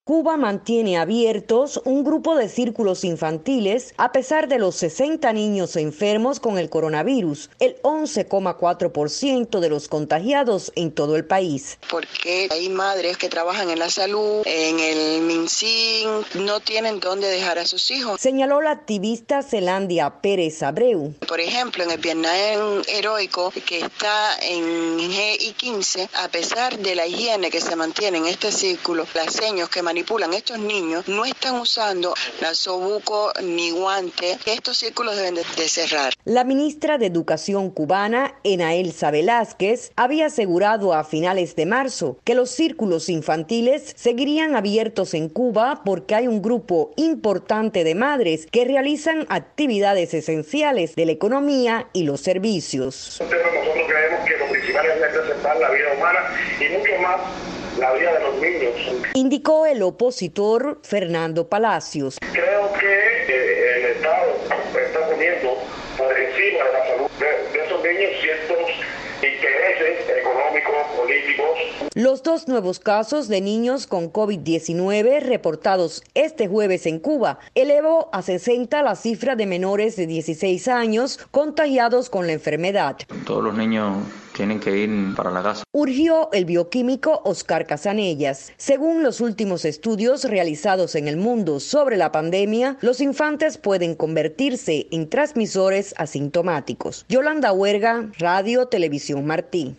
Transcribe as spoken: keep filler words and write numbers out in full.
Cuba mantiene abiertos un grupo de círculos infantiles a pesar de los sesenta niños enfermos con el coronavirus, el once coma cuatro por ciento de los contagiados en todo el país. Porque hay madres que trabajan en la salud, en el MinSIN, no tienen dónde dejar a sus hijos. Señaló la activista Zelandia Pérez Abreu. Por ejemplo, en el Vietnam heroico, que está en G I quince, a pesar de la higiene que se mantiene en este círculo, las señas que manipulan estos niños no están usando nasobuco ni guante. Estos círculos deben de, de cerrar. La ministra de Educación cubana, Enaelsa Velázquez, había asegurado a finales de marzo que los círculos infantiles seguirían abiertos en Cuba porque hay un grupo importante de madres que realizan actividades esenciales de la economía y los servicios. Nosotros creemos que lo principal es representar la vida humana y mucho más la vida de los niños. Indicó el opositor Fernando Palacios. Creo que eh, el Estado está poniendo por encima de la salud de, de esos niños ciertos intereses económicos, políticos. Los dos nuevos casos de niños con COVID diecinueve reportados este jueves en Cuba elevó a sesenta la cifra de menores de dieciséis años contagiados con la enfermedad. Todos los niños tienen que ir para la casa. Urgió el bioquímico Oscar Casanellas. Según los últimos estudios realizados en el mundo sobre la pandemia, los infantes pueden convertirse en transmisores asintomáticos. Yolanda Huerga, Radio Televisión Martí.